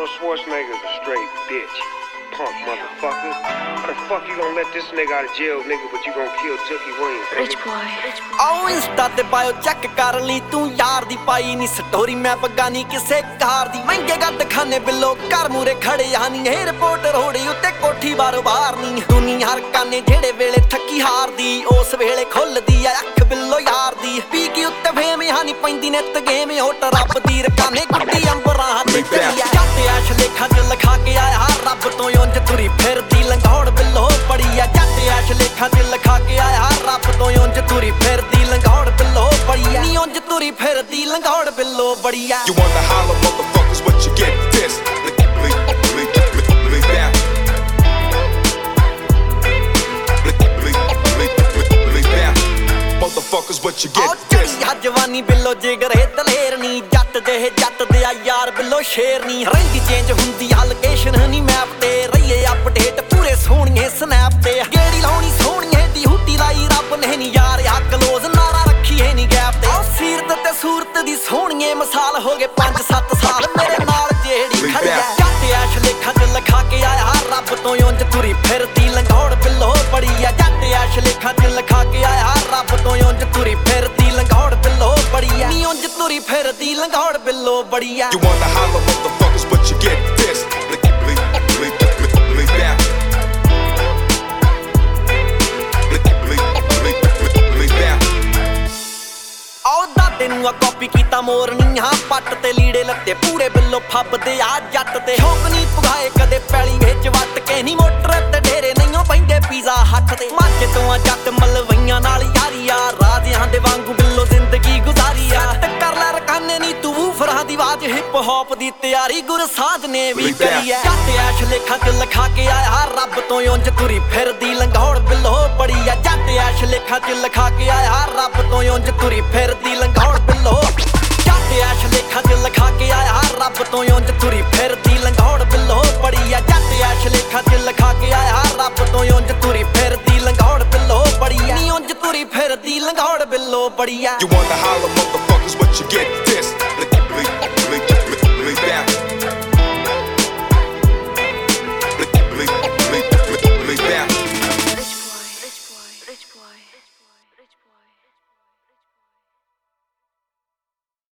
Arnold Schwarzenegger's a straight bitch. Punk motherfucker. How the fuck you gonna let this nigga out of jail, nigga, but you gonna kill Tookie Williams? Rich boy. ਆਓ insta ਤੇ bio check ਕਰ ਲਈ ਤੂੰ ਯਾਰ ਦੀ ਪਾਈ ਨਹੀਂ story ਮੈਂ ਬਗਾਨੀ ਕਿਸੇ ਕਾਰ ਦੀ ਮਹਿੰਗੇ ਗੱਡ ਖਾਨੇ ਬਿੱਲੋ ਘਰ ਮੂਰੇ ਖੜੇ ਆ ਨਹੀਂ ਇਹ ਰਿਪੋਰਟਰ ਹੋੜੀ ਉੱਤੇ ਕੋਠੀ ਬਾਰੋ ਬਾਹਰ ਨਹੀਂ ਦੁਨੀਆ ਹਰ ਕਾਨੇ ਜਿਹੜੇ ਵੇਲੇ ਥੱਕੀ ਹਾਰਦੀ ਉਸ ਵੇਲੇ ਖੁੱਲਦੀ ਆ ਅੱਖ ਬਿੱਲੋ ਯਾਰ ਦੀ ਪੀ ਕੇ ਉੱਤੇ ਫੇਮ ਹਾਨੀ ਪੈਂਦੀ ਨਿੱਤ ਗੇਮ ਹੋਟ ਰੱਬ ਦੀ ਰਕਾਨੇ ਗੁੱਡੀ ਅੰਬਰਾਂ ਤੇ ਚੜੀ ਆ ਜੱਟ ਐਸ਼ ਲੇਖਾਂ ਚ ਲਿਖਾ ਕੇ ਆਇਆ ਰੱਬ ਤੋਂ ਉਂਝ ਤੁਰੀ ਫਿਰਦੀ ਲੰਘੌੜ ਬਿੱਲੋ ਬੜੀ ਆ ਜੱਟ ਐਸ਼ ਲੇਖਾਂ ਚ ਲਿਖਾ ਕੇ ਆਇਆ ਰੱਬ ਤੋਂ ਉਂਝ ਤੁਰੀ ਫਿਰਦੀ ਲੰਘੌੜ ਬਿੱਲੋ ਬੜੀ ਆ ਨੀ ਉਂਝ ਤੁਰੀ ਫਿਰਦੀ ਲੰਘੌੜ ਬਿੱਲੋ ਬੜੀ ਆ You wanna holler, motherfuckers, what you get this? Motherfuckers, what you get this? ਜਵਾਨੀ ਬਿੱਲੋ ਜਿਗਰ ਹੈ ਦਲੇਰਨੀ ਜੱਟ ਦੇ ਆ ਯਾਰ ਬਿੱਲੋ ਸ਼ੇਰਨੀ ਰਹਿੰਦੀ ਚੇਂਜ ਹੁੰਦੀ ਆ ਲੋਕੇਸ਼ਨ ਨਹੀਂ ਮੈਪ ਤੇ ਰਹੀਏ ਅਪਡੇਟ ਪੂਰੇ ਸੋਹਣੀਏ ਸਨੈਪ ਤੇ ਗੇੜੀ ਲਾਉਣੀ ਸੋਹਣੀਏ ਦੀ ਹੁੱਟੀ ਲਾਈ ਰੱਬ ਨੇ ਨਹੀਂ ਯਾਰ ਆ ਕਲੋਜ਼ ਨਾਰਾ ਰੱਖੀ ਹੈ ਨਹੀਂ ਗੈਪ ਤੇ ਉਹ ਸੀਰਤ ਤੇ ਸੂਰਤ ਦੀ ਸੋਹਣੀਏ ਮਿਸਾਲ ਹੋ ਗਏ 5-7 ਸਾਲ ਮੇਰੇ ਨਾਲ ਜਿਹੜੀ ਖੜੀ ਐ ਜੱਟ ਐਸ਼ ਲੇਖਾਂ ਚ ਲਿਖਾ ਕੇ ਆਇਆ ਰੱਬ ਤੋਂ ਉਂਝ ਤੁਰੀ ਫਿਰਦੀ ਲੰਘੌੜ ਬਿੱਲੋ ਬੜੀ ਆ ਜੱਟ ਐਸ਼ ਲੇਖਾਂ ਚ ਲਿਖਾ ਕੇ ਆਇਆ ਰੱਬ ਤੋਂ ਉਂਝ ਤੁਰੀ ਫਿਰਦੀ ਲੰਘੌੜ ਬਿੱਲੋ ਬੜੀ ਆ ਨੀ ਉਂਝ ਤੁਰੀ ਫਿਰਦੀ ਲੰਘੌੜ ਬਿੱਲੋ ਬੜੀ ਆ You wanna holler, motherfuckers, what you get this? ਤੈਨੂੰ ਆ ਕਾਪੀ ਕੀਤਾ ਮੋਰਨੀਆਂ ਪੱਟ ਤੇ ਲੀੜੇ ਲੱਤੇ ਪੂਰੇ ਬਿੱਲੋ ਫੱਬਦੇ ਆ ਜੱਟ ਤੇ ਸ਼ੌਕ ਨਹੀਂ ਪੁਗਾਏ ਕਦੇ ਪੈਲੀ ਵਿੱਚ ਵੱਟ ਕੇ ਨਹੀਂ ਮੋਟਰ ਤੇ ਢੇਰੇ ਨਹੀਂਓ ਬੈਂਦੇ ਪੀਜ਼ਾ ਹੱਟ ਤੇ ਮੱਝ ਤੋਂ ਆ ਜੱਟ ਮਲਵਈਆਂ ਨਾਲ ਯਾਰੀ ਆ ਰਾਜਿਆਂ ਦੇ ਵਾਂਗੂ ਬਿੱਲੋ ਜ਼ਿੰਦਗੀ ਗੁਜ਼ਾਰੀ ਆ ਤੇ ਕਰ ਲੈ ਰਕਾਨੇ ਨਹੀਂ ਤੂੰ ਵੂਫਰਾਂ ਦੀ ਆਵਾਜ਼ ਹਿਪ ਹੌਪ ਦੀ ਤਿਆਰੀ ਗੁਰਸਾਜ ਨੇ ਵੀ ਕਰੀ ਐ ਜੱਟ ਐਸ਼ ਲੇਖਾਂ ਚ ਲਿਖਾ ਕੇ ਆਇਆ ਰੱਬ ਤੋਂ ਉਂਝ ਤੁਰੀ ਫਿਰਦੀ ਲੰਘੌੜ ਬਿੱਲੋ ਬੜੀ ਆ ਜੱਟ ਐਸ਼ ਲੇਖਾਂ ਚ ਲਿਖਾ ਕੇ ਆਇਆ ਰੱਬ ਤੋਂ ਉਂਝ ਤੁਰੀ ਫਿਰਦੀ ਲੰਘੌੜ ਬਿੱਲੋ ਜੱਟ ਐਸ਼ ਲੇਖਾਂ ਚ ਲਿਖਾ ਕੇ ਆਇਆ ਰੱਬ ਤੋਂ ਉਂਝ ਤੁਰੀ ਫਿਰਦੀ ਲੰਘੌੜ ਬਿੱਲੋ ਬੜੀ ਆ ਜੱਟ ਐਸ਼ ਲੇਖਾਂ ਚ ਲਿਖਾ ਕੇ ਆਇਆ ਰੱਬ ਤੋਂ ਉਂਝ ਤੁਰੀ ਫਿਰਦੀ ਲੰਘੌੜ ਬਿੱਲੋ ਬੜੀ ਆ ਨੀ ਉਂਝ ਤੁਰੀ ਫਿਰਦੀ ਲੰਘੌੜ ਬਿੱਲੋ ਬੜੀ ਆ You wanna holler, motherfuckers, what you get